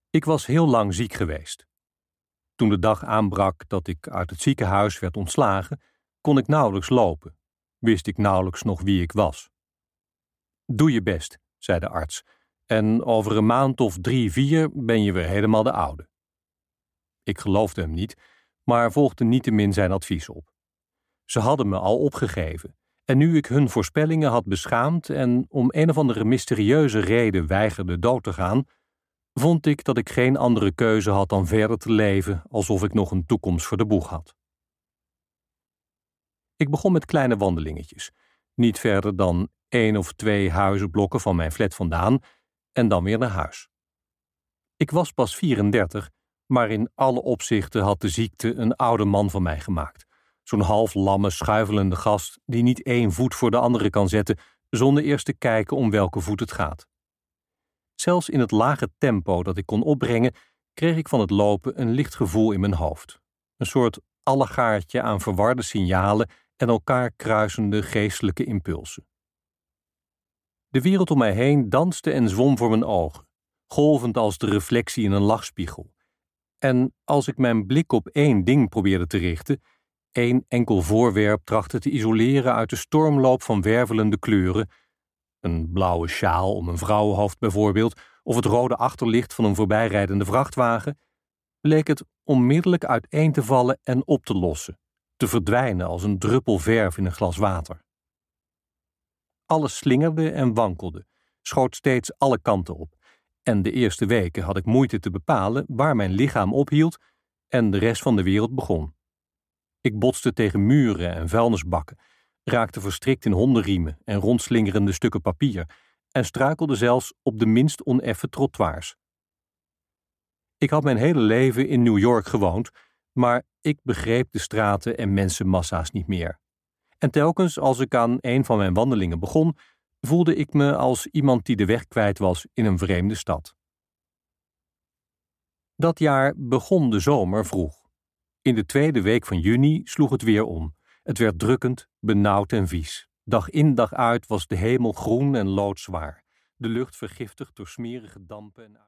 Ik was heel lang ziek geweest. Toen de dag aanbrak dat ik uit het ziekenhuis werd ontslagen, kon ik nauwelijks lopen. Wist ik nauwelijks nog wie ik was. Doe je best, zei de arts, en over een maand of 3, 4 ben je weer helemaal de oude. Ik geloofde hem niet, maar volgde niettemin zijn advies op. Ze hadden me al opgegeven, en nu ik hun voorspellingen had beschaamd en om een of andere mysterieuze reden weigerde dood te gaan, vond ik dat ik geen andere keuze had dan verder te leven alsof ik nog een toekomst voor de boeg had. Ik begon met kleine wandelingetjes, niet verder dan 1 of 2 huizenblokken van mijn flat vandaan en dan weer naar huis. Ik was pas 34, maar in alle opzichten had de ziekte een oude man van mij gemaakt. Zo'n half lamme, schuivelende gast die niet 1 voet voor de andere kan zetten zonder eerst te kijken om welke voet het gaat. Zelfs in het lage tempo dat ik kon opbrengen, kreeg ik van het lopen een licht gevoel in mijn hoofd. Een soort allegaartje aan verwarde signalen en elkaar kruisende geestelijke impulsen. De wereld om mij heen danste en zwom voor mijn ogen, golvend als de reflectie in een lachspiegel. En als ik mijn blik op 1 ding probeerde te richten, 1 enkel voorwerp trachtte te isoleren uit de stormloop van wervelende kleuren, een blauwe sjaal om een vrouwenhoofd bijvoorbeeld, of het rode achterlicht van een voorbijrijdende vrachtwagen, leek het onmiddellijk uiteen te vallen en op te lossen, te verdwijnen als een druppel verf in een glas water. Alles slingerde en wankelde, schoot steeds alle kanten op, en de eerste weken had ik moeite te bepalen waar mijn lichaam ophield en de rest van de wereld begon. Ik botste tegen muren en vuilnisbakken, raakte verstrikt in hondenriemen en rondslingerende stukken papier en struikelde zelfs op de minst oneffen trottoirs. Ik had mijn hele leven in New York gewoond, maar ik begreep de straten en mensenmassa's niet meer. En telkens als ik aan een van mijn wandelingen begon, voelde ik me als iemand die de weg kwijt was in een vreemde stad. Dat jaar begon de zomer vroeg. In de 2e week van juni sloeg het weer om. Het werd drukkend, benauwd en vies. Dag in dag uit was de hemel groen en loodzwaar, de lucht vergiftigd door smerige dampen en